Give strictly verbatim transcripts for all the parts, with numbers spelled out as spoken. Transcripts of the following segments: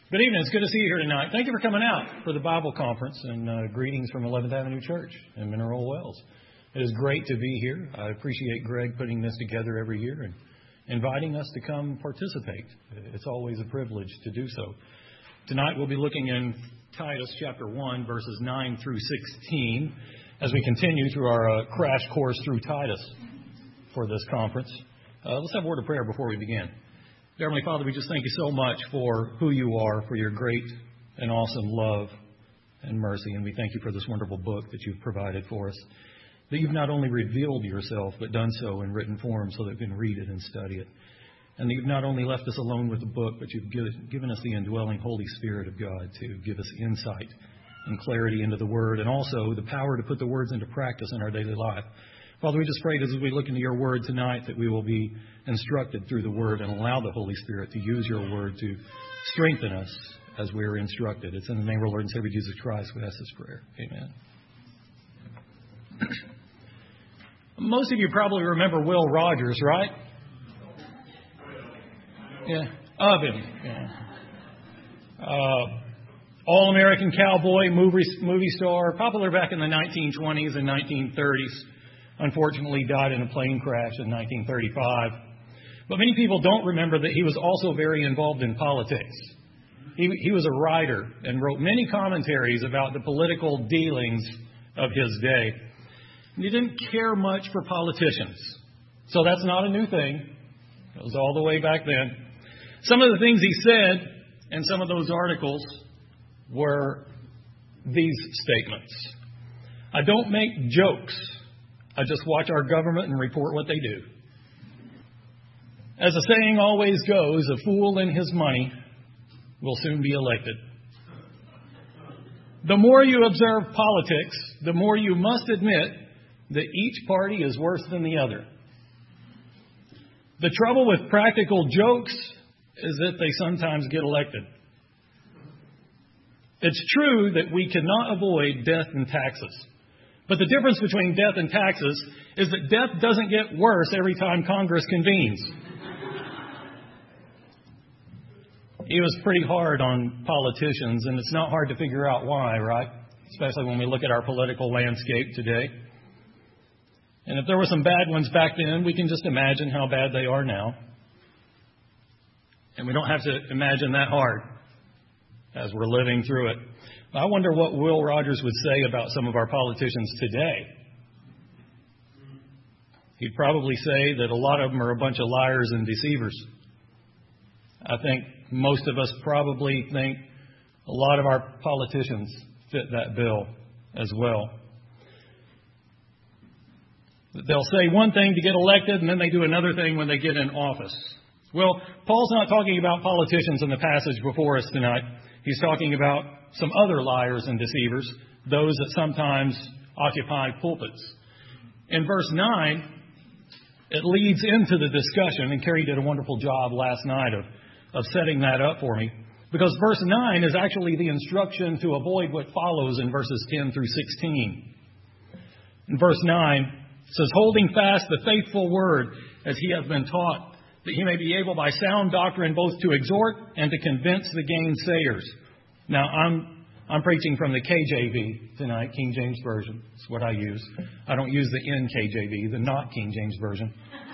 Good evening. It's good to see you here tonight. Thank you for coming out for the Bible conference, and uh, greetings from eleventh Avenue Church in Mineral Wells. It is great to be here. I appreciate Greg putting this together every year and inviting us to come participate. It's always a privilege to do so. Tonight we'll be looking in Titus chapter one, verses nine through sixteen, as we continue through our uh, crash course through Titus for this conference. Uh, let's have a word of prayer before we begin. Dear Heavenly Father, we just thank you so much for who you are, for your great and awesome love and mercy. And we thank you for this wonderful book that you've provided for us, that you've not only revealed yourself, but done so in written form so that we can read it and study it. And that you've not only left us alone with the book, but you've given us the indwelling Holy Spirit of God to give us insight and clarity into the Word, and also the power to put the words into practice in our daily life. Father, we just pray that as we look into your Word tonight, that we will be instructed through the Word and allow the Holy Spirit to use your Word to strengthen us as we are instructed. It's in the name of our Lord and Savior Jesus Christ we ask this prayer. Amen. Most of you probably remember Will Rogers, right? Yeah, of him. Yeah. Uh, All-American cowboy, movie, movie star, popular back in the nineteen twenties and nineteen thirties. Unfortunately died in a plane crash in nineteen thirty-five. But many people don't remember that he was also very involved in politics. He, he was a writer and wrote many commentaries about the political dealings of his day. And he didn't care much for politicians. So that's not a new thing. It was all the way back then. Some of the things he said in some of those articles were these statements. I don't make jokes. I just watch our government and report what they do. As the saying always goes, a fool and his money will soon be elected. The more you observe politics, the more you must admit that each party is worse than the other. The trouble with practical jokes is that they sometimes get elected. It's true that we cannot avoid death and taxes. But the difference between death and taxes is that death doesn't get worse every time Congress convenes. He was pretty hard on politicians, and it's not hard to figure out why, right? Especially when we look at our political landscape today. And if there were some bad ones back then, we can just imagine how bad they are now. And we don't have to imagine that hard as we're living through it. I wonder what Will Rogers would say about some of our politicians today. He'd probably say that a lot of them are a bunch of liars and deceivers. I think most of us probably think a lot of our politicians fit that bill as well. They'll say one thing to get elected, and then they do another thing when they get in office. Well, Paul's not talking about politicians in the passage before us tonight. He's talking about some other liars and deceivers, those that sometimes occupy pulpits. In verse nine, it leads into the discussion, and Carrie did a wonderful job last night of, of setting that up for me, because verse nine is actually the instruction to avoid what follows in verses ten through sixteen. In verse nine, it says, holding fast the faithful word as he hath been taught, that he may be able by sound doctrine both to exhort and to convince the gainsayers. Now, I'm I'm preaching from the K J V tonight, King James Version. It's what I use. I don't use the N K J V, the not King James Version.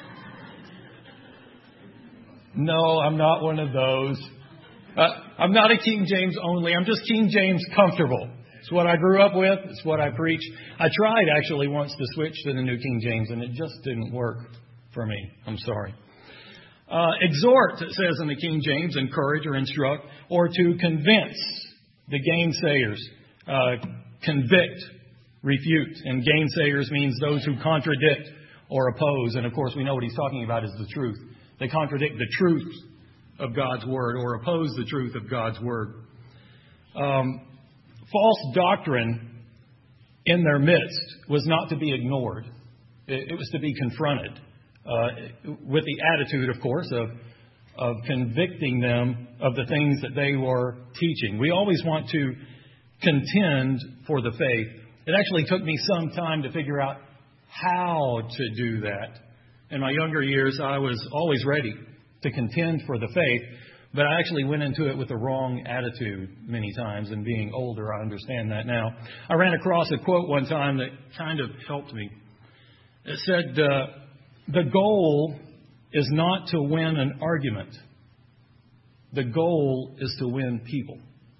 No, I'm not one of those. Uh, I'm not a King James only. I'm just King James comfortable. It's what I grew up with. It's what I preach. I tried actually once to switch to the New King James, and it just didn't work for me. I'm sorry. Uh, exhort, it says in the King James, encourage or instruct, or to convince the gainsayers, uh, convict, refute. And gainsayers means those who contradict or oppose. And of course, we know what he's talking about is the truth. They contradict the truth of God's word or oppose the truth of God's word. Um, false doctrine in their midst was not to be ignored. It, it was to be confronted. Uh, with the attitude, of course, of of convicting them of the things that they were teaching. We always want to contend for the faith. It actually took me some time to figure out how to do that. In my younger years, I was always ready to contend for the faith, But I actually went into it with the wrong attitude many times, and being older, I understand that now. I ran across a quote one time that kind of helped me. It said, uh, the goal is not to win an argument. The goal is to win people.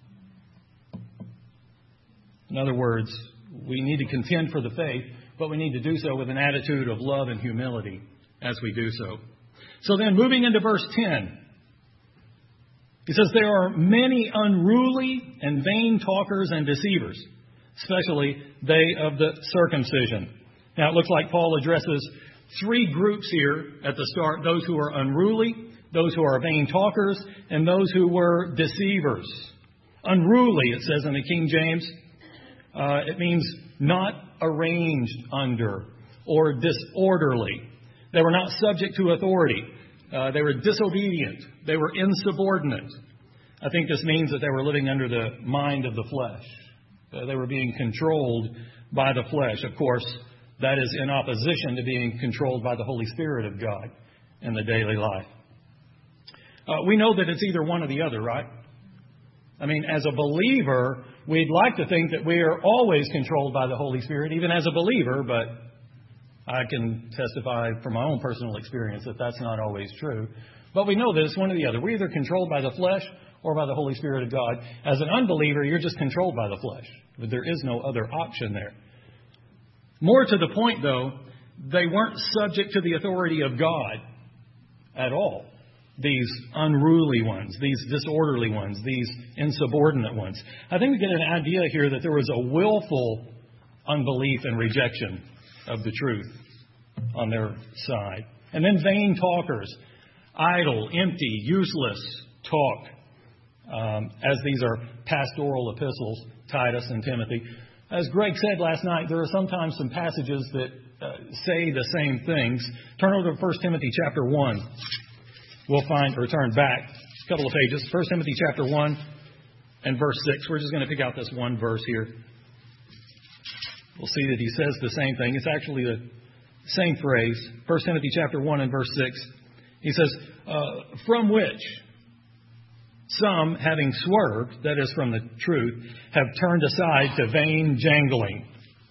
In other words, we need to contend for the faith, but we need to do so with an attitude of love and humility as we do so. So then, moving into verse ten, he says, there are many unruly and vain talkers and deceivers, especially they of the circumcision. Now, it looks like Paul addresses three groups here at the start: those who are unruly, those who are vain talkers, and those who were deceivers. Unruly, it says in the King James, uh, it means not arranged under or disorderly. They were not subject to authority. Uh, they were disobedient. They were insubordinate. I think this means that they were living under the mind of the flesh. Uh, they were being controlled by the flesh. Of course, that is in opposition to being controlled by the Holy Spirit of God in the daily life. Uh, we know that it's either one or the other, right? I mean, as a believer, we'd like to think that we are always controlled by the Holy Spirit, even as a believer, but I can testify from my own personal experience that that's not always true. But we know that it's one or the other. We're either controlled by the flesh or by the Holy Spirit of God. As an unbeliever, you're just controlled by the flesh. But there is no other option there. More to the point, though, they weren't subject to the authority of God at all. These unruly ones, these disorderly ones, these insubordinate ones. I think we get an idea here that there was a willful unbelief and rejection of the truth on their side. And then vain talkers, idle, empty, useless talk, um, as these are pastoral epistles, Titus and Timothy. As Greg said last night, there are sometimes some passages that uh, say the same things. Turn over to First Timothy chapter one. We'll find, or turn back a couple of pages. First Timothy chapter one and verse six. We're just going to pick out this one verse here. We'll see that he says the same thing. It's actually the same phrase. First Timothy chapter one and verse six. He says, uh, from which some, having swerved, that is from the truth, have turned aside to vain jangling.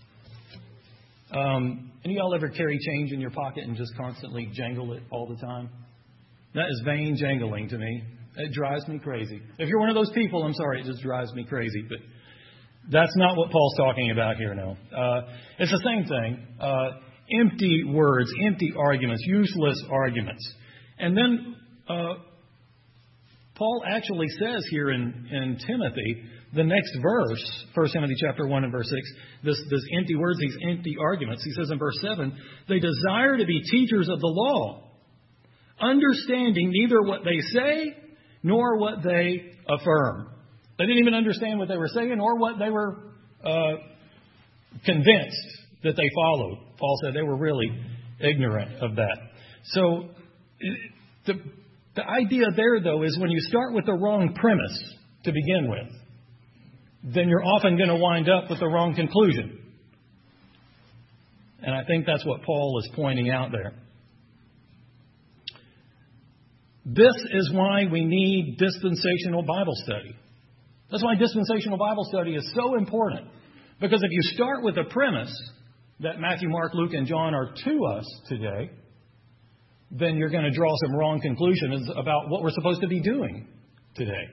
Um, any of y'all ever carry change in your pocket and just constantly jangle it all the time? That is vain jangling to me. It drives me crazy. If you're one of those people, I'm sorry, it just drives me crazy. But that's not what Paul's talking about here, no. Uh, it's the same thing. Uh, empty words, empty arguments, useless arguments. And then uh, Paul actually says here in, in Timothy, the next verse, First Timothy chapter one and verse six, this, this empty words, these empty arguments. He says in verse seven, they desire to be teachers of the law, understanding neither what they say nor what they affirm. They didn't even understand what they were saying or what they were uh, convinced that they followed. Paul said they were really ignorant of that. So the, the idea there, though, is when you start with the wrong premise to begin with, then you're often going to wind up with the wrong conclusion. And I think that's what Paul is pointing out there. This is why we need dispensational Bible study. That's why dispensational Bible study is so important. Because if you start with the premise that Matthew, Mark, Luke, and John are to us today, then you're going to draw some wrong conclusions about what we're supposed to be doing today.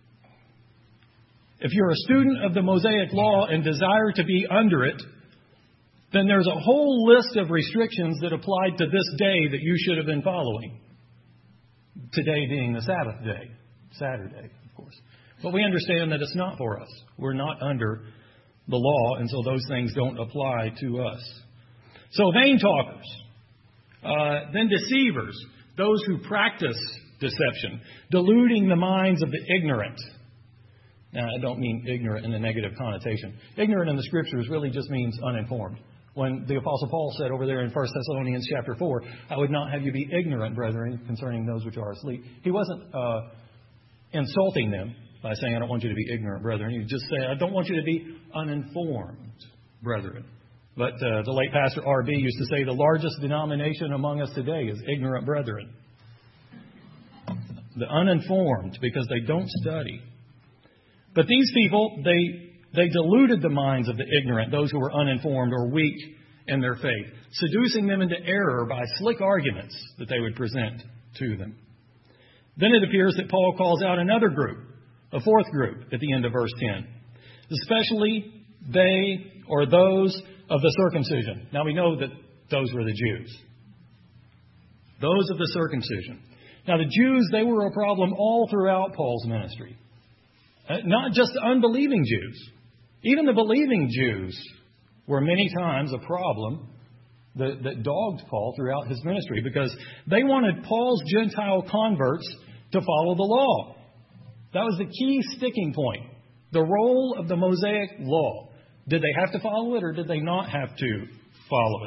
If you're a student of the Mosaic Law and desire to be under it, then there's a whole list of restrictions that applied to this day that you should have been following. Today being the Sabbath day, Saturday, of course. But we understand that it's not for us. We're not under the law, and so those things don't apply to us. So vain talkers, uh, then deceivers, those who practice deception, deluding the minds of the ignorant. Now, I don't mean ignorant in a negative connotation. Ignorant in the Scriptures really just means uninformed. When the Apostle Paul said over there in First Thessalonians chapter four, I would not have you be ignorant, brethren, concerning those which are asleep. He wasn't uh, insulting them by saying, I don't want you to be ignorant, brethren. He just said, I don't want you to be uninformed, brethren. But uh, the late Pastor R B used to say the largest denomination among us today is ignorant brethren. the uninformed, because they don't study. But these people, they they deluded the minds of the ignorant, those who were uninformed or weak in their faith, seducing them into error by slick arguments that they would present to them. Then it appears that Paul calls out another group, a fourth group, at the end of verse ten. Especially they or those of the circumcision. Now we know that those were the Jews. Those of the circumcision. Now the Jews, they were a problem all throughout Paul's ministry. Uh, not just the unbelieving Jews. Even the believing Jews were many times a problem that, that dogged Paul throughout his ministry, because they wanted Paul's Gentile converts to follow the law. That was the key sticking point. The role of the Mosaic law. Did they have to follow it, or did they not have to follow it?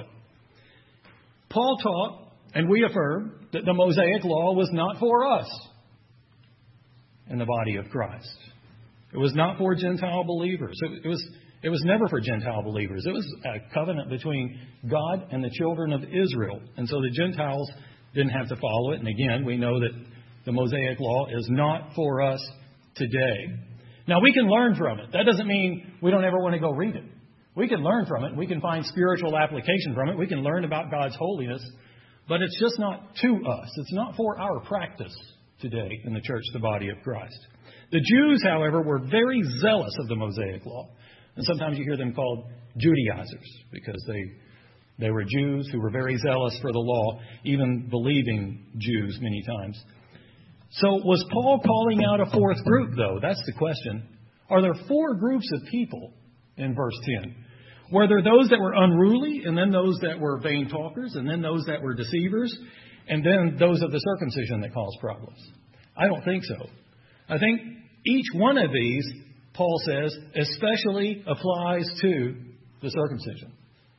Paul taught, and we affirm, that the Mosaic law was not for us in the body of Christ. It was not for Gentile believers. It, it was it was never for Gentile believers. It was a covenant between God and the children of Israel. And so the Gentiles didn't have to follow it. And again, we know that the Mosaic law is not for us today. Now, we can learn from it. That doesn't mean we don't ever want to go read it. We can learn from it. We can find spiritual application from it. We can learn about God's holiness. But it's just not to us. It's not for our practice today in the church, the body of Christ. The Jews, however, were very zealous of the Mosaic law. And sometimes you hear them called Judaizers, because they they were Jews who were very zealous for the law, even believing Jews many times. So was Paul calling out a fourth group, though? That's the question. Are there four groups of people in verse ten? Were there those that were unruly, and then those that were vain talkers, and then those that were deceivers, and then those of the circumcision that caused problems? I don't think so. I think each one of these, Paul says, especially applies to the circumcision.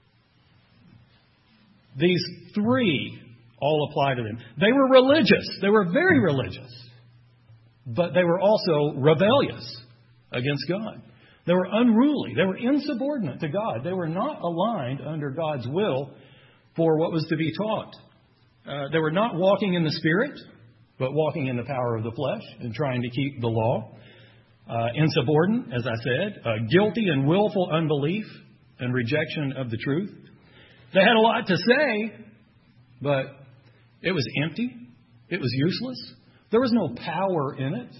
These three all apply to them. They were religious. They were very religious. But they were also rebellious against God. They were unruly. They were insubordinate to God. They were not aligned under God's will for what was to be taught. Uh, they were not walking in the Spirit, but walking in the power of the flesh and trying to keep the law. Uh, insubordinate, as I said. Uh, guilty and willful unbelief and rejection of the truth. They had a lot to say, but it was empty. It was useless. There was no power in it.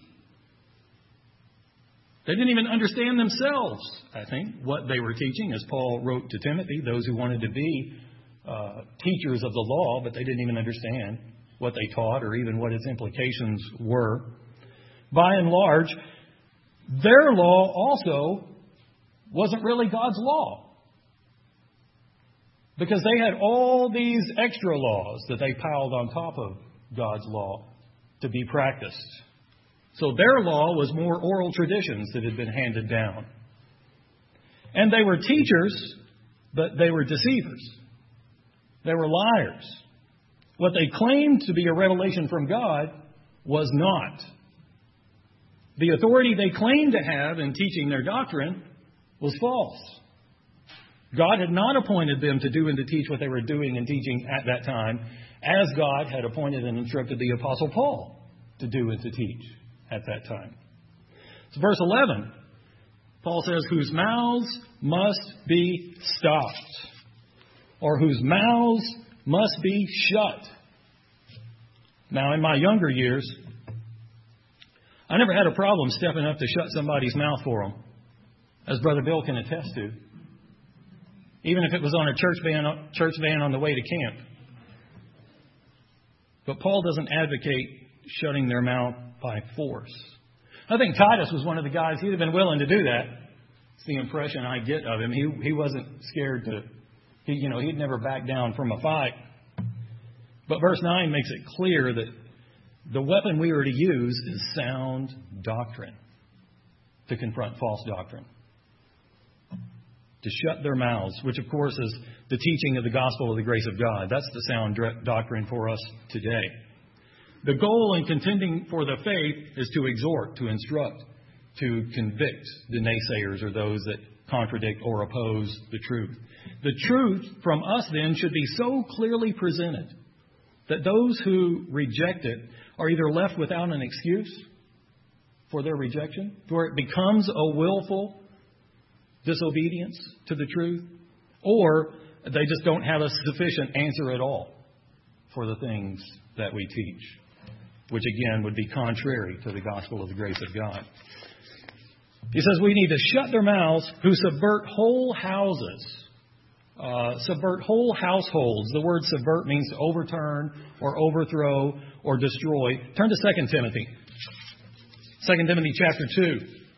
They didn't even understand themselves, I think, what they were teaching, as Paul wrote to Timothy, those who wanted to be uh, teachers of the law, but they didn't even understand what they taught or even what its implications were. By and large, their law also wasn't really God's law, because they had all these extra laws that they piled on top of God's law to be practiced. So their law was more oral traditions that had been handed down. And they were teachers, but they were deceivers. They were liars. What they claimed to be a revelation from God was not. The authority they claimed to have in teaching their doctrine was false. God had not appointed them to do and to teach what they were doing and teaching at that time, as God had appointed and instructed the Apostle Paul to do and to teach at that time. So verse eleven, Paul says, whose mouths must be stopped, or whose mouths must be shut. Now, in my younger years, I never had a problem stepping up to shut somebody's mouth for them, as Brother Bill can attest to, even if it was on a church van, church van on the way to camp. But Paul doesn't advocate shutting their mouth by force. I think Titus was one of the guys, he'd have been willing to do that. It's the impression I get of him. He he wasn't scared to, he, you know, he'd never back down from a fight. But verse nine makes it clear that the weapon we are to use is sound doctrine to confront false doctrine. To shut their mouths, which of course is the teaching of the gospel of the grace of God. That's the sound doctrine for us today. The goal in contending for the faith is to exhort, to instruct, to convict the naysayers or those that contradict or oppose the truth. The truth from us then should be so clearly presented that those who reject it are either left without an excuse for their rejection, where it becomes a willful disobedience to the truth, or they just don't have a sufficient answer at all for the things that we teach, which again would be contrary to the gospel of the grace of God. He says we need to shut their mouths who subvert whole houses. Uh, subvert whole households. The word subvert means to overturn or overthrow or destroy. Turn to Second Timothy. Second Timothy chapter two.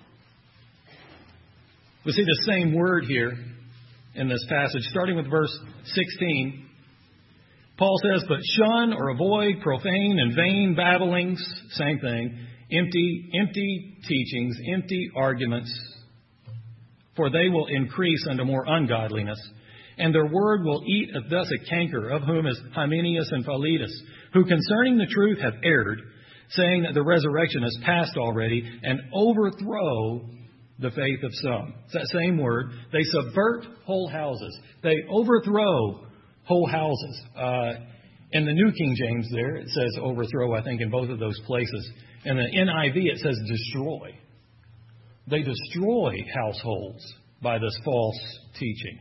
We see the same word here in this passage, starting with verse sixteen. Paul says, but shun or avoid profane and vain babblings, same thing, empty, empty teachings, empty arguments, for they will increase unto more ungodliness. And their word will eat thus a canker, of whom is Hymenaeus and Philetus, who concerning the truth have erred, saying that the resurrection is past already, and overthrow the faith of some. It's that same word. They subvert whole houses. They overthrow whole houses. Uh, in the New King James there, it says overthrow, I think, in both of those places. In the N I V, it says destroy. They destroy households by this false teaching.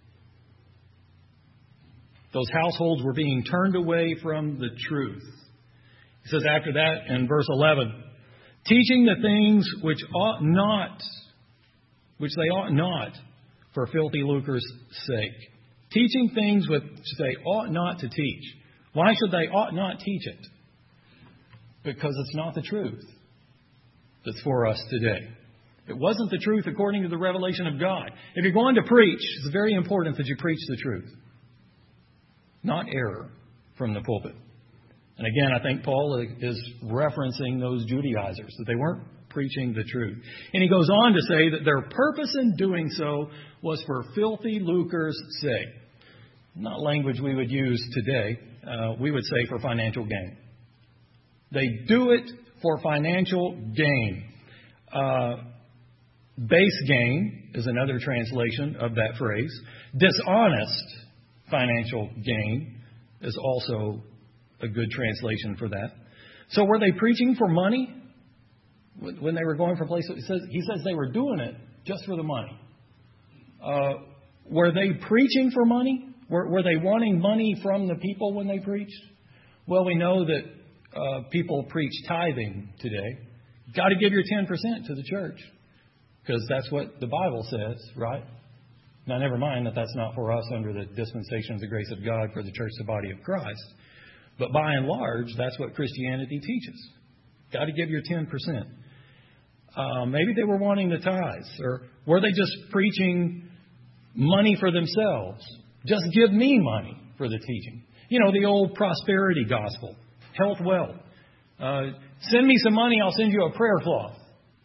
Those households were being turned away from the truth. He says after that in verse eleven, teaching the things which ought not, which they ought not for filthy lucre's sake. Teaching things which they ought not to teach. Why should they ought not teach it? Because it's not the truth that's for us today. It wasn't the truth according to the revelation of God. If you're going to preach, it's very important that you preach the truth, not error from the pulpit. And again, I think Paul is referencing those Judaizers, that they weren't preaching the truth. And he goes on to say that their purpose in doing so was for filthy lucre's sake. Not language we would use today. Uh, we would say for financial gain. They do it for financial gain. Uh, base gain is another translation of that phrase. Dishonest financial gain is also a good translation for that. So were they preaching for money when they were going from place? He says, he says they were doing it just for the money. Uh, were they preaching for money? Were, were they wanting money from the people when they preached? Well, we know that uh, people preach tithing today. Got to give your ten percent to the church because that's what the Bible says, right? Now, never mind that that's not for us under the dispensation of the grace of God for the church, the body of Christ. But by and large, that's what Christianity teaches. Got to give your ten percent. Uh, maybe they were wanting the tithes. Or were they just preaching money for themselves? Just give me money for the teaching. You know, the old prosperity gospel. Health, wealth. Uh, send me some money, I'll send you a prayer cloth.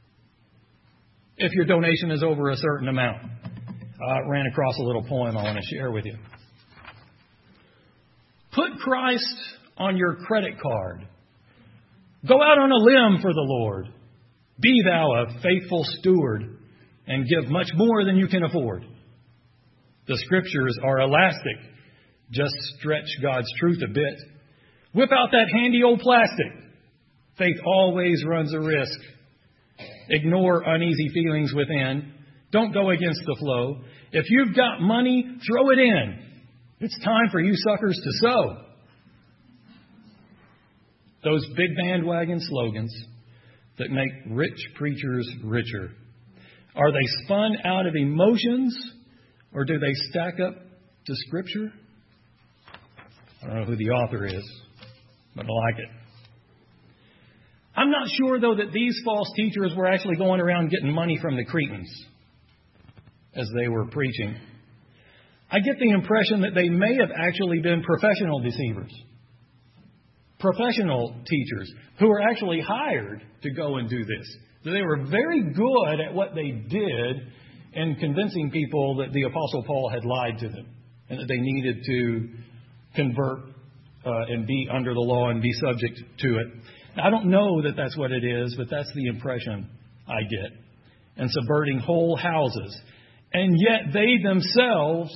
If your donation is over a certain amount. I ran across a little poem I want to share with you. Put Christ on your credit card. Go out on a limb for the Lord. Be thou a faithful steward and give much more than you can afford. The Scriptures are elastic. Just stretch God's truth a bit. Whip out that handy old plastic. Faith always runs a risk. Ignore uneasy feelings within. Don't go against the flow. If you've got money, throw it in. It's time for you suckers to sow. Those big bandwagon slogans that make rich preachers richer. Are they spun out of emotions or do they stack up to Scripture? I don't know who the author is, but I like it. I'm not sure, though, that these false teachers were actually going around getting money from the Cretans as they were preaching. I get the impression that they may have actually been professional deceivers. Professional teachers who were actually hired to go and do this. So they were very good at what they did in convincing people that the Apostle Paul had lied to them and that they needed to convert uh, and be under the law and be subject to it. Now, I don't know that that's what it is, but that's the impression I get. And subverting whole houses. And yet they themselves,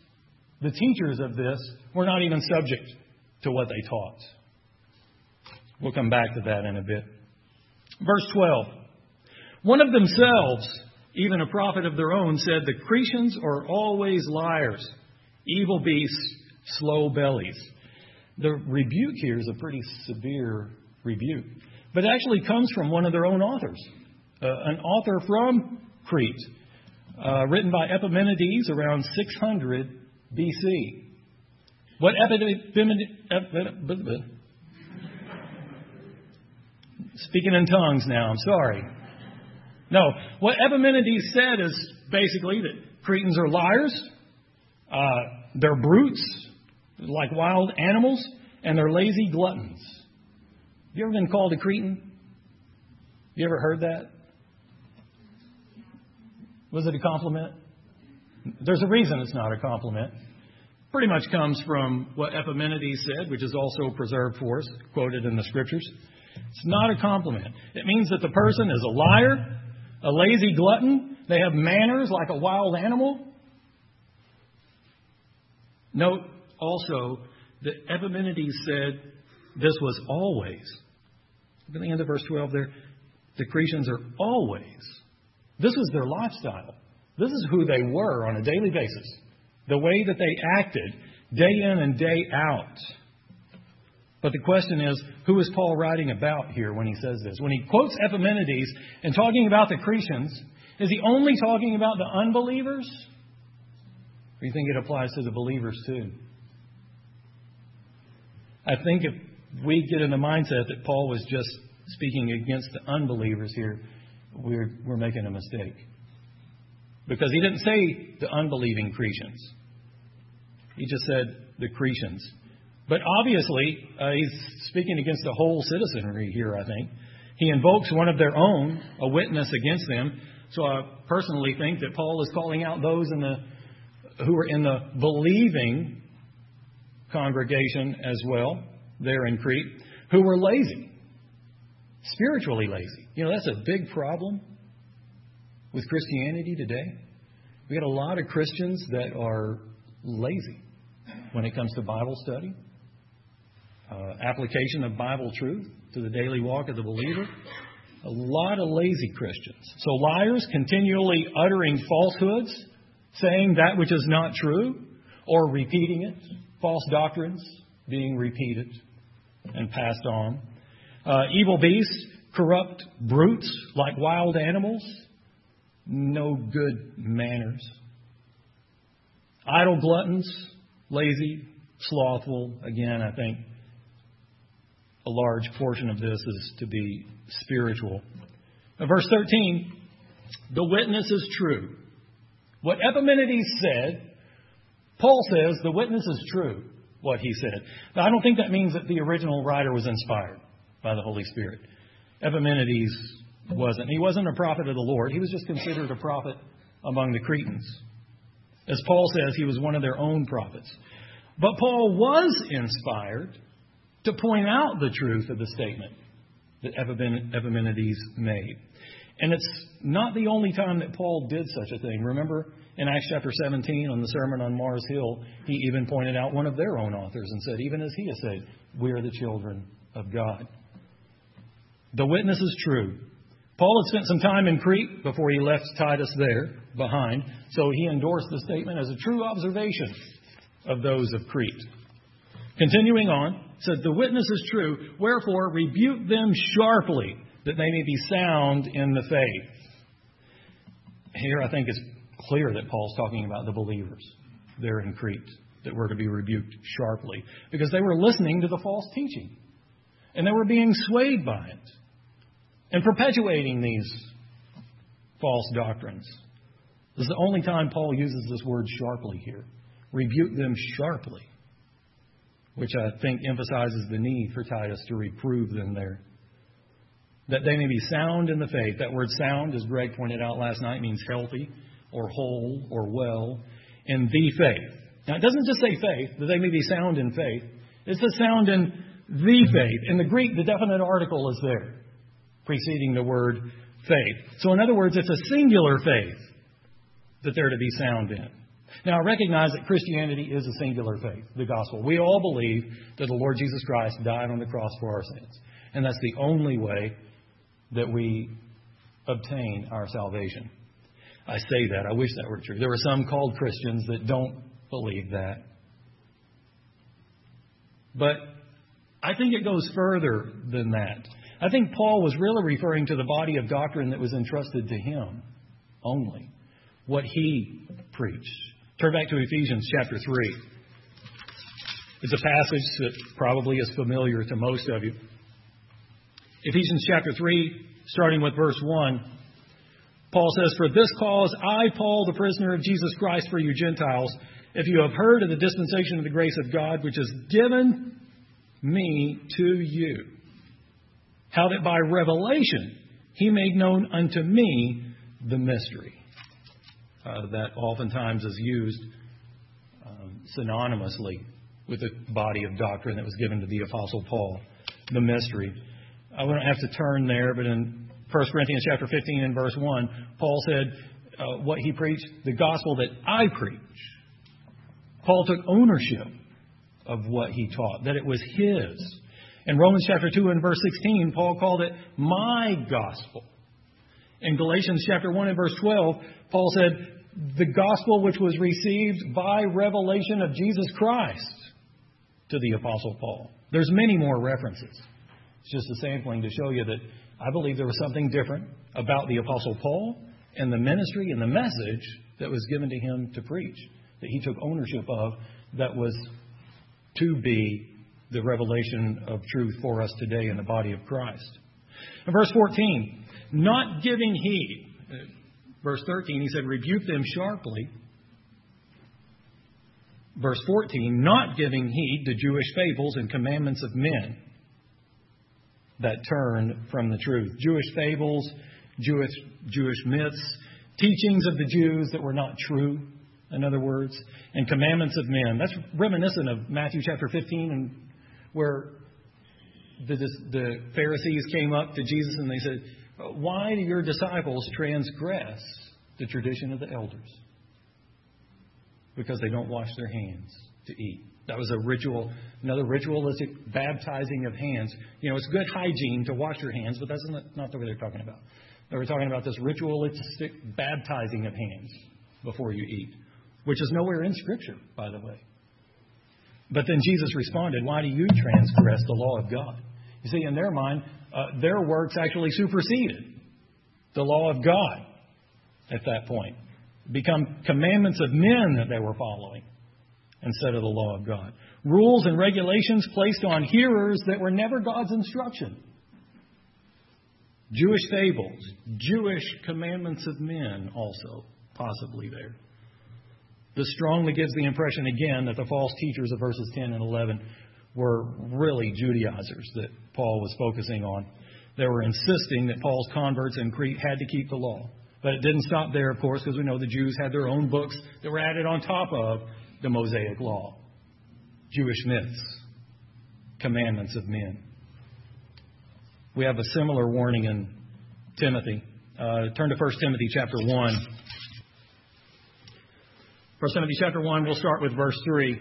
the teachers of this, were not even subject to what they taught. We'll come back to that in a bit. Verse twelve. One of themselves, even a prophet of their own, said, the Cretians are always liars, evil beasts, slow bellies. The rebuke here is a pretty severe rebuke, but it actually comes from one of their own authors, uh, an author from Crete, uh, written by Epimenides around six hundred B C. What Epimenides... Speaking in tongues now, I'm sorry. No, what Epimenides said is basically that Cretans are liars, uh, they're brutes, like wild animals, and they're lazy gluttons. Have you ever been called a Cretan? You ever heard that? Was it a compliment? There's a reason it's not a compliment. Pretty much comes from what Epimenides said, which is also preserved for us, quoted in the Scriptures. It's not a compliment. It means that the person is a liar, a lazy glutton. They have manners like a wild animal. Note also that Epimenides said this was always. Look at the end of verse twelve there. The Cretians are always. This was their lifestyle. This is who they were on a daily basis. The way that they acted day in and day out. But the question is, who is Paul writing about here when he says this? When he quotes Epimenides and talking about the Cretians, is he only talking about the unbelievers? Or do you think it applies to the believers too? I think if we get in the mindset that Paul was just speaking against the unbelievers here, we're, we're making a mistake. Because he didn't say the unbelieving Cretans. He just said the Cretans. But obviously, uh, he's speaking against the whole citizenry here, I think. He invokes one of their own, a witness against them. So I personally think that Paul is calling out those in the who are in the believing congregation as well, there in Crete, who were lazy, spiritually lazy. You know, that's a big problem with Christianity today. We got a lot of Christians that are lazy when it comes to Bible study. Uh, application of Bible truth to the daily walk of the believer. A lot of lazy Christians. So liars continually uttering falsehoods, saying that which is not true, or repeating it. False doctrines being repeated and passed on. Uh, evil beasts, corrupt brutes like wild animals. No good manners. Idle gluttons, lazy, slothful. Again, I think a large portion of this is to be spiritual. Now, verse thirteen, the witness is true. What Epimenides said, Paul says the witness is true, what he said. Now, I don't think that means that the original writer was inspired by the Holy Spirit. Epimenides wasn't. He wasn't a prophet of the Lord. He was just considered a prophet among the Cretans. As Paul says, he was one of their own prophets. But Paul was inspired to point out the truth of the statement that Epimenides made. And it's not the only time that Paul did such a thing. Remember in Acts chapter seventeen on the Sermon on Mars Hill, he even pointed out one of their own authors and said, even as he has said, we are the children of God. The witness is true. Paul had spent some time in Crete before he left Titus there behind, so he endorsed the statement as a true observation of those of Crete. Continuing on, says, the witness is true, wherefore rebuke them sharply, that they may be sound in the faith. Here I think it's clear that Paul's talking about the believers there in Crete, that were to be rebuked sharply, because they were listening to the false teaching, and they were being swayed by it, and perpetuating these false doctrines. This is the only time Paul uses this word sharply here. Rebuke them sharply, which I think emphasizes the need for Titus to reprove them there. That they may be sound in the faith. That word sound, as Greg pointed out last night, means healthy or whole or well in the faith. Now, it doesn't just say faith, that they may be sound in faith. It says sound in the faith. In the Greek, the definite article is there, preceding the word faith. So in other words, it's a singular faith that they're to be sound in. Now, I recognize that Christianity is a singular faith, the gospel. We all believe that the Lord Jesus Christ died on the cross for our sins. And that's the only way that we obtain our salvation. I say that. I wish that were true. There are some called Christians that don't believe that. But I think it goes further than that. I think Paul was really referring to the body of doctrine that was entrusted to him only, what he preached. Turn back to Ephesians chapter three. It's a passage that probably is familiar to most of you. Ephesians chapter three, starting with verse one, Paul says, "For this cause I, Paul, the prisoner of Jesus Christ for you Gentiles, if you have heard of the dispensation of the grace of God, which is given me to you, how that by revelation he made known unto me the mystery." Uh, that oftentimes is used um, synonymously with the body of doctrine that was given to the Apostle Paul, the mystery. I wouldn't have to turn there, but in First Corinthians chapter fifteen and verse one, Paul said uh, what he preached, the gospel that I preach. Paul took ownership of what he taught, that it was his. In Romans chapter two and verse sixteen, Paul called it my gospel. In Galatians chapter one and verse twelve, Paul said, the gospel which was received by revelation of Jesus Christ to the Apostle Paul. There's many more references. It's just a sampling to show you that I believe there was something different about the Apostle Paul and the ministry and the message that was given to him to preach, that he took ownership of, that was to be the revelation of truth for us today in the body of Christ. In verse fourteen, not giving heed. Verse thirteen, he said, rebuke them sharply. Verse fourteen, not giving heed to Jewish fables and commandments of men that turn from the truth. Jewish fables, Jewish, Jewish myths, teachings of the Jews that were not true, in other words, and commandments of men. That's reminiscent of Matthew chapter fifteen, and where the, the Pharisees came up to Jesus and they said, why do your disciples transgress the tradition of the elders? Because they don't wash their hands to eat. That was a ritual, another ritualistic baptizing of hands. You know, it's good hygiene to wash your hands, but that's not, not what they're talking about. They were talking about this ritualistic baptizing of hands before you eat, which is nowhere in Scripture, by the way. But then Jesus responded, why do you transgress the law of God? You see, in their mind, uh, their works actually superseded the law of God at that point. Become commandments of men that they were following instead of the law of God. Rules and regulations placed on hearers that were never God's instruction. Jewish fables, Jewish commandments of men also possibly there. This strongly gives the impression again that the false teachers of verses ten and eleven were really Judaizers that Paul was focusing on. They were insisting that Paul's converts in Crete had to keep the law. But it didn't stop there, of course, because we know the Jews had their own books that were added on top of the Mosaic law. Jewish myths, commandments of men. We have a similar warning in Timothy. Uh, turn to First Timothy chapter one. First Timothy chapter one, we'll start with verse three.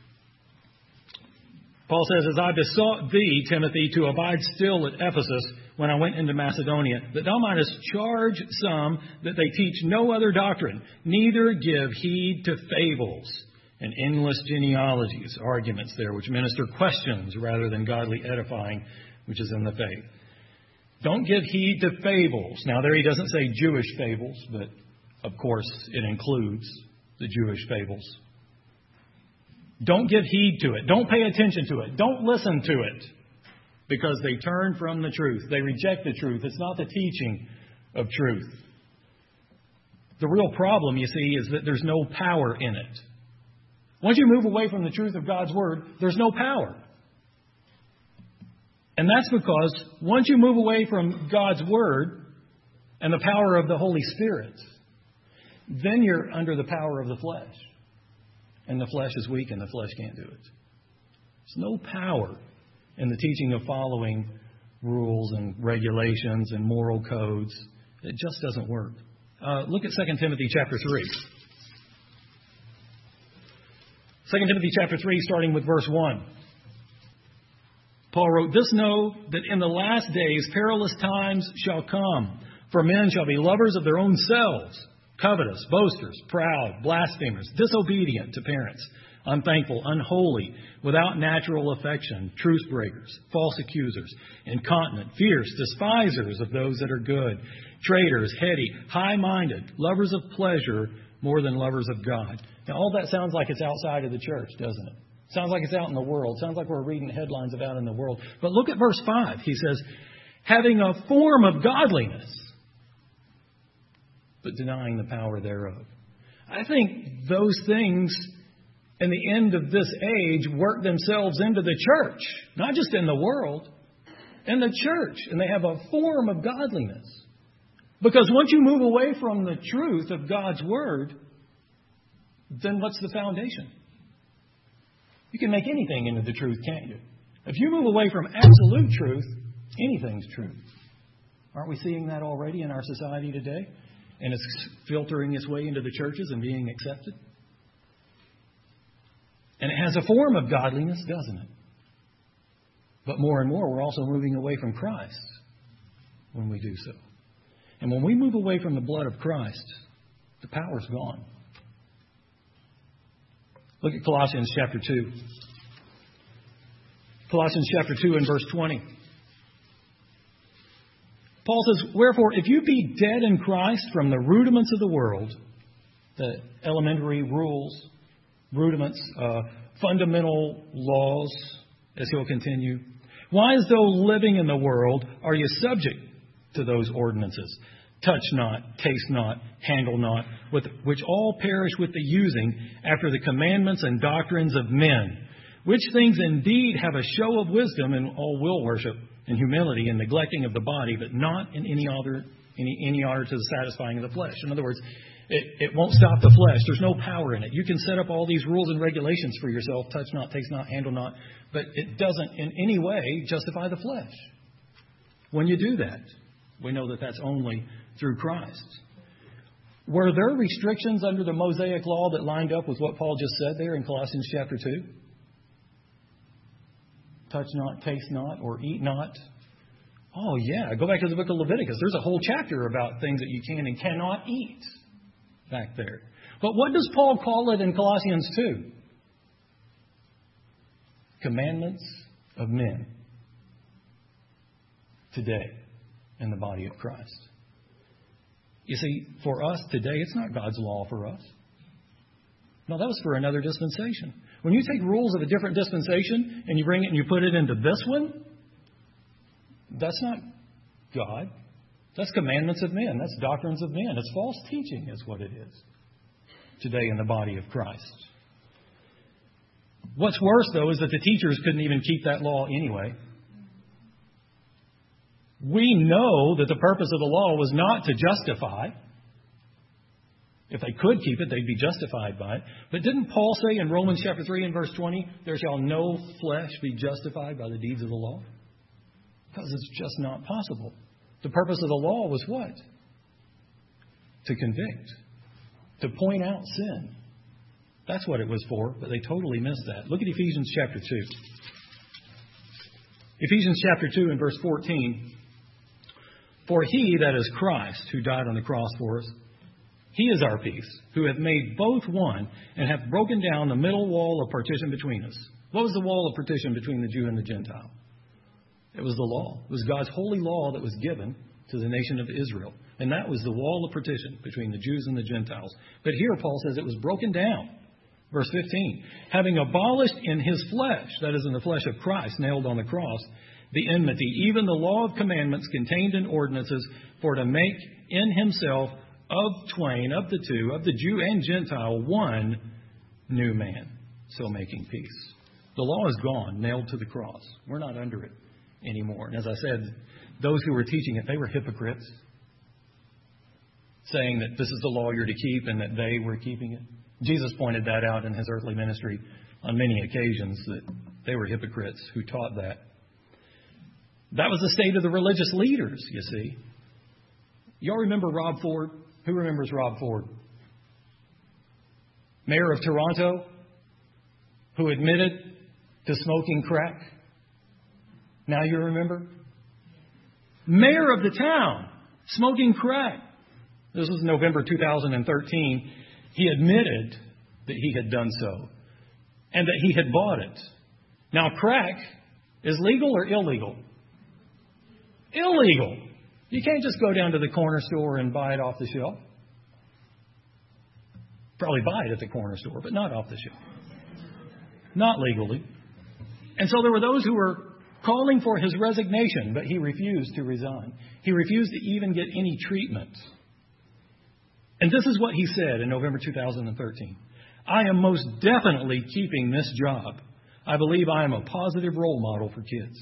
Paul says, as I besought thee, Timothy, to abide still at Ephesus when I went into Macedonia, that thou mightest charge some that they teach no other doctrine, neither give heed to fables and endless genealogies, arguments there, which minister questions rather than godly edifying, which is in the faith. Don't give heed to fables. Now, there he doesn't say Jewish fables, but of course it includes the Jewish fables. Don't give heed to it. Don't pay attention to it. Don't listen to it. Because they turn from the truth. They reject the truth. It's not the teaching of truth. The real problem, you see, is that there's no power in it. Once you move away from the truth of God's Word, there's no power. And that's because once you move away from God's Word and the power of the Holy Spirit, then you're under the power of the flesh. And the flesh is weak and the flesh can't do it. There's no power in the teaching of following rules and regulations and moral codes. It just doesn't work. Uh, look at Second Timothy chapter three. Second Timothy chapter three, starting with verse one. Paul wrote, "This know that in the last days perilous times shall come. For men shall be lovers of their own selves, covetous, boasters, proud, blasphemers, disobedient to parents, unthankful, unholy, without natural affection, truce breakers, false accusers, incontinent, fierce, despisers of those that are good, traitors, heady, high-minded, lovers of pleasure more than lovers of God." Now, all that sounds like it's outside of the church, doesn't it? Sounds like it's out in the world. Sounds like we're reading headlines of out in the world. But look at verse five. He says, "Having a form of godliness, but denying the power thereof." I think those things in the end of this age work themselves into the church, not just in the world, in the church. And they have a form of godliness. Because once you move away from the truth of God's Word, then what's the foundation? You can make anything into the truth, can't you? If you move away from absolute truth, anything's truth. Aren't we seeing that already in our society today? And it's filtering its way into the churches and being accepted? And it has a form of godliness, doesn't it? But more and more, we're also moving away from Christ when we do so. And when we move away from the blood of Christ, the power's gone. Look at Colossians chapter two. Colossians chapter two and verse twenty. Paul says, "Wherefore, if you be dead in Christ from the rudiments of the world," the elementary rules, rudiments, uh, fundamental laws, as he'll continue, "why as though living in the world are you subject to those ordinances? Touch not, taste not, handle not, with which all perish with the using after the commandments and doctrines of men, which things indeed have a show of wisdom in all will worship and humility and neglecting of the body, but not in any other any, any order to the satisfying of the flesh." In other words, it, it won't stop the flesh. There's no power in it. You can set up all these rules and regulations for yourself, touch not, taste not, handle not, but it doesn't in any way justify the flesh. When you do that, we know that that's only through Christ. Were there restrictions under the Mosaic law that lined up with what Paul just said there in Colossians chapter two? Touch not, taste not, or eat not. Oh, yeah. Go back to the book of Leviticus. There's a whole chapter about things that you can and cannot eat back there. But what does Paul call it in Colossians two? Commandments of men today in the body of Christ. You see, for us today, it's not God's law for us. No, that was for another dispensation. When you take rules of a different dispensation and you bring it and you put it into this one, that's not God. That's commandments of men. That's doctrines of men. It's false teaching is what it is today in the body of Christ. What's worse, though, is that the teachers couldn't even keep that law anyway. We know that the purpose of the law was not to justify. If they could keep it, they'd be justified by it. But didn't Paul say in Romans chapter three and verse twenty, "There shall no flesh be justified by the deeds of the law"? Because it's just not possible. The purpose of the law was what? To convict. To point out sin. That's what it was for, but they totally missed that. Look at Ephesians chapter two. Ephesians chapter two and verse fourteen. "For he, that is Christ, who died on the cross for us, he is our peace, who hath made both one, and hath broken down the middle wall of partition between us." What was the wall of partition between the Jew and the Gentile? It was the law. It was God's holy law that was given to the nation of Israel. And that was the wall of partition between the Jews and the Gentiles. But here Paul says it was broken down. Verse fifteen, "Having abolished in his flesh," that is in the flesh of Christ, nailed on the cross, "the enmity, even the law of commandments contained in ordinances, for to make in himself of twain, of the two, of the Jew and Gentile, one new man, so making peace." The law is gone, nailed to the cross. We're not under it anymore. And as I said, those who were teaching it, they were hypocrites, saying that this is the law you're to keep and that they were keeping it. Jesus pointed that out in his earthly ministry on many occasions, that they were hypocrites who taught that. That was the state of the religious leaders, you see. Y'all remember Rob Ford? Who remembers Rob Ford? Mayor of Toronto, who admitted to smoking crack. Now you remember? Mayor of the town, smoking crack. This was November two thousand thirteen. He admitted that he had done so and that he had bought it. Now, crack is legal or illegal? Illegal. You can't just go down to the corner store and buy it off the shelf. Probably buy it at the corner store, but not off the shelf. Not legally. And so there were those who were calling for his resignation, but he refused to resign. He refused to even get any treatment. And this is what he said in November two thousand thirteen. I am most definitely keeping this job. I believe I am a positive role model for kids.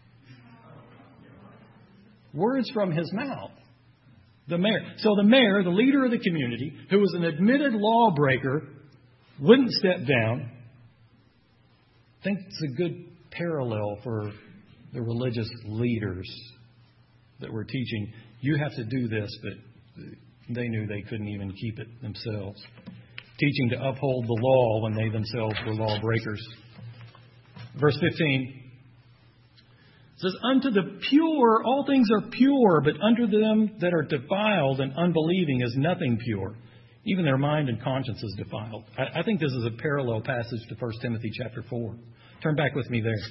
Words from his mouth. The mayor. So the mayor, the leader of the community, who was an admitted lawbreaker, wouldn't step down. I think it's a good parallel for the religious leaders that were teaching, you have to do this, but they knew they couldn't even keep it themselves. Teaching to uphold the law when they themselves were lawbreakers. Verse fifteen says, unto the pure all things are pure, but unto them that are defiled and unbelieving is nothing pure. Even their mind and conscience is defiled. I, I think this is a parallel passage to First Timothy chapter four. Turn back with me there.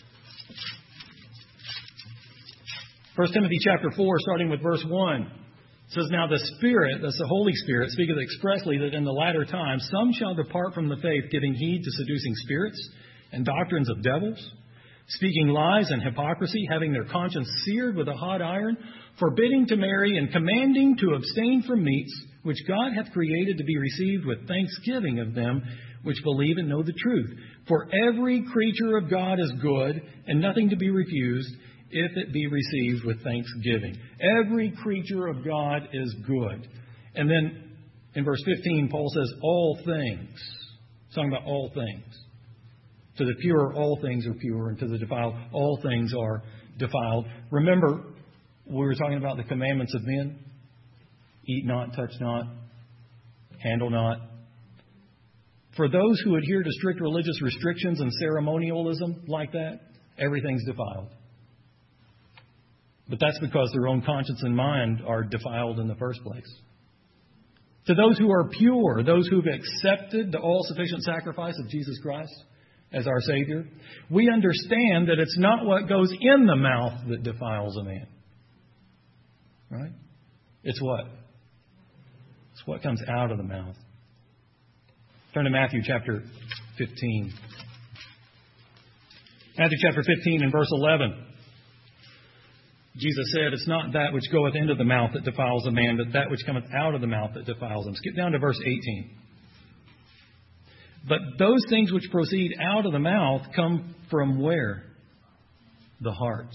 First Timothy chapter four, starting with verse one. It says, now the Spirit, that's the Holy Spirit, speaketh expressly that in the latter times some shall depart from the faith, giving heed to seducing spirits and doctrines of devils, speaking lies and hypocrisy, having their conscience seared with a hot iron, forbidding to marry, and commanding to abstain from meats, which God hath created to be received with thanksgiving of them which believe and know the truth. For every creature of God is good, and nothing to be refused, if it be received with thanksgiving. Every creature of God is good. And then in verse fifteen, Paul says, all things. He's talking about all things. To the pure, all things are pure, and to the defiled, all things are defiled. Remember, we were talking about the commandments of men. Eat not, touch not, handle not. For those who adhere to strict religious restrictions and ceremonialism like that, everything's defiled. But that's because their own conscience and mind are defiled in the first place. To those who are pure, those who've accepted the all-sufficient sacrifice of Jesus Christ as our Savior, we understand that it's not what goes in the mouth that defiles a man. Right? It's what? It's what comes out of the mouth. Turn to Matthew chapter fifteen. Matthew chapter fifteen and verse eleven. Jesus said, it's not that which goeth into the mouth that defiles a man, but that which cometh out of the mouth that defiles him. Skip down to verse eighteen. But those things which proceed out of the mouth come from where? The heart.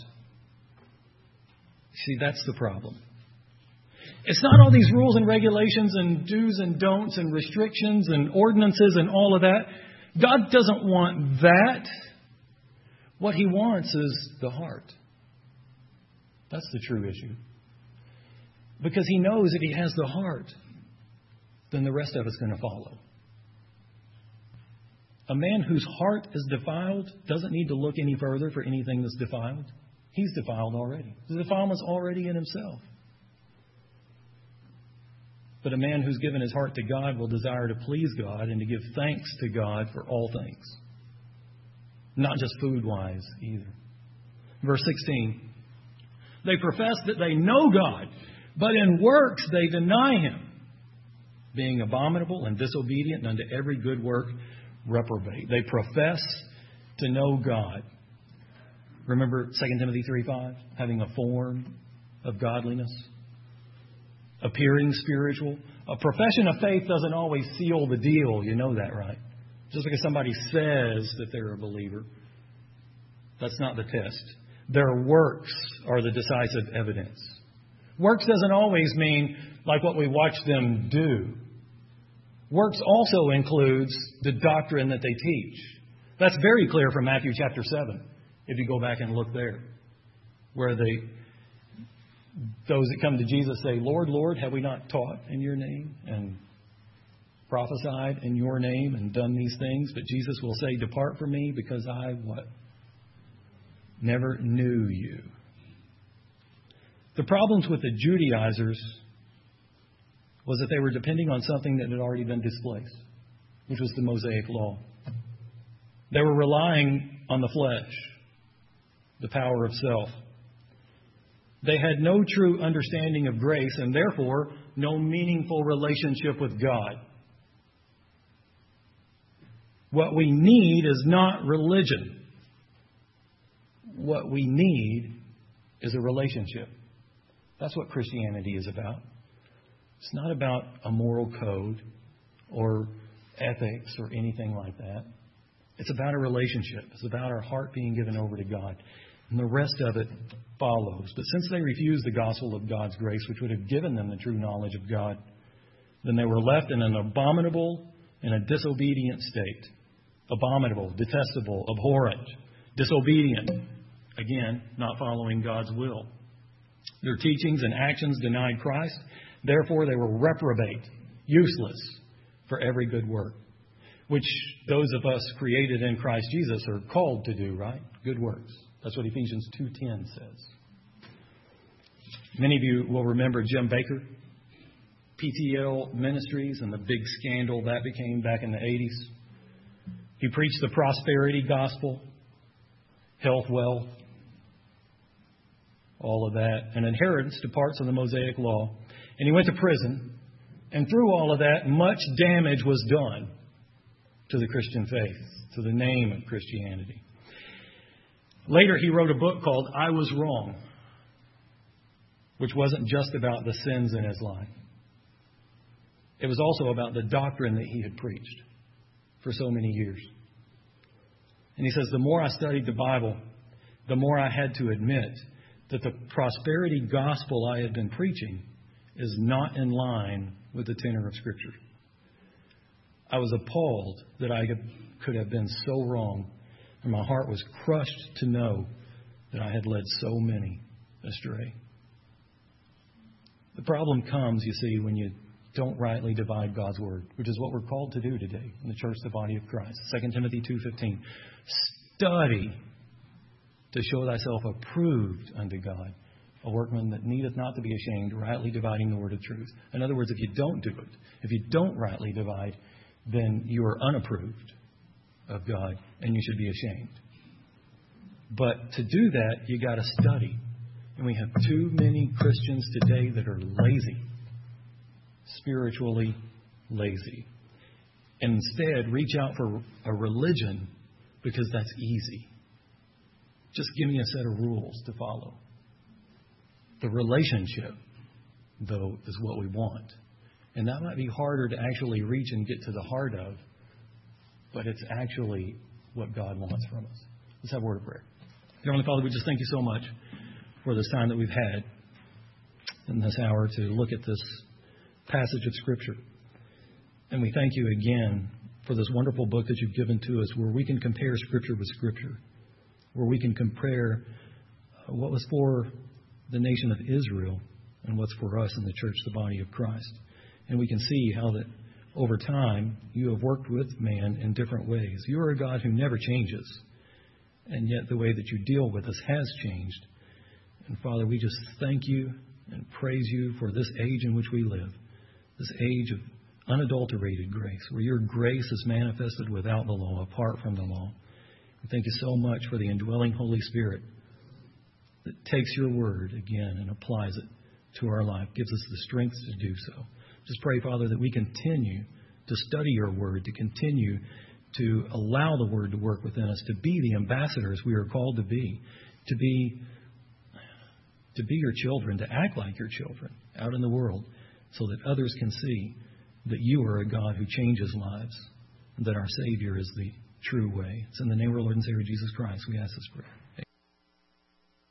See, that's the problem. It's not all these rules and regulations and do's and don'ts and restrictions and ordinances and all of that. God doesn't want that. What He wants is the heart. That's the true issue. Because He knows if He has the heart, then the rest of it's going to follow. A man whose heart is defiled doesn't need to look any further for anything that's defiled. He's defiled already. The defilement's already in himself. But a man who's given his heart to God will desire to please God and to give thanks to God for all things. Not just food-wise either. Verse sixteen. They profess that they know God, but in works they deny Him, being abominable and disobedient unto every good work reprobate. They profess to know God. Remember Second Timothy three five? Having a form of godliness. Appearing spiritual. A profession of faith doesn't always seal the deal. You know that, right? Just because somebody says that they're a believer, that's not the test. Their works are the decisive evidence. Works doesn't always mean like what we watch them do. Works also includes the doctrine that they teach. That's very clear from Matthew chapter seven, if you go back and look there, where they, those that come to Jesus say, Lord, Lord, have we not taught in your name and prophesied in your name and done these things? But Jesus will say, depart from me because I what? never knew you. The problems with the Judaizers was that they were depending on something that had already been displaced, which was the Mosaic Law. They were relying on the flesh, the power of self. They had no true understanding of grace and therefore no meaningful relationship with God. What we need is not religion. What we need is a relationship. That's what Christianity is about. It's not about a moral code or ethics or anything like that. It's about a relationship. It's about our heart being given over to God. And the rest of it follows. But since they refused the gospel of God's grace, which would have given them the true knowledge of God, then they were left in an abominable and a disobedient state. Abominable, detestable, abhorrent, disobedient. Again, not following God's will. Their teachings and actions denied Christ. Therefore, they were reprobate, useless for every good work, which those of us created in Christ Jesus are called to do, right? Good works. That's what Ephesians two ten says. Many of you will remember Jim Baker, P T L Ministries, and the big scandal that became back in the eighties. He preached the prosperity gospel, health, wealth, all of that, an inheritance to parts of the Mosaic Law. And he went to prison. And through all of that, much damage was done to the Christian faith, to the name of Christianity. Later, he wrote a book called I Was Wrong, which wasn't just about the sins in his life. It was also about the doctrine that he had preached for so many years. And he says, the more I studied the Bible, the more I had to admit that the prosperity gospel I had been preaching is not in line with the tenor of Scripture. I was appalled that I could have been so wrong, and my heart was crushed to know that I had led so many astray. The problem comes, you see, when you don't rightly divide God's Word, which is what we're called to do today in the church, the body of Christ. Second Timothy two fifteen. Study to show thyself approved unto God, a workman that needeth not to be ashamed, rightly dividing the word of truth. In other words, if you don't do it, if you don't rightly divide, then you are unapproved of God and you should be ashamed. But to do that, you got to study. And we have too many Christians today that are lazy, spiritually lazy. And instead reach out for a religion because that's easy. Just give me a set of rules to follow. The relationship, though, is what we want. And that might be harder to actually reach and get to the heart of, but it's actually what God wants from us. Let's have a word of prayer. Heavenly Father, we just thank you so much for this time that we've had in this hour to look at this passage of Scripture. And we thank you again for this wonderful book that you've given to us where we can compare Scripture with Scripture, where we can compare what was for the nation of Israel and what's for us in the church, the body of Christ. And we can see how that over time you have worked with man in different ways. You are a God who never changes, and yet the way that you deal with us has changed. And Father, we just thank you and praise you for this age in which we live, this age of unadulterated grace, where your grace is manifested without the law, apart from the law. We thank you so much for the indwelling Holy Spirit that takes your word again and applies it to our life, gives us the strength to do so. Just pray, Father, that we continue to study your word, to continue to allow the word to work within us, to be the ambassadors we are called to be, to be, to be your children, to act like your children out in the world so that others can see that you are a God who changes lives and that our Savior is the true way. It's in the name of our Lord and Savior Jesus Christ we ask this prayer.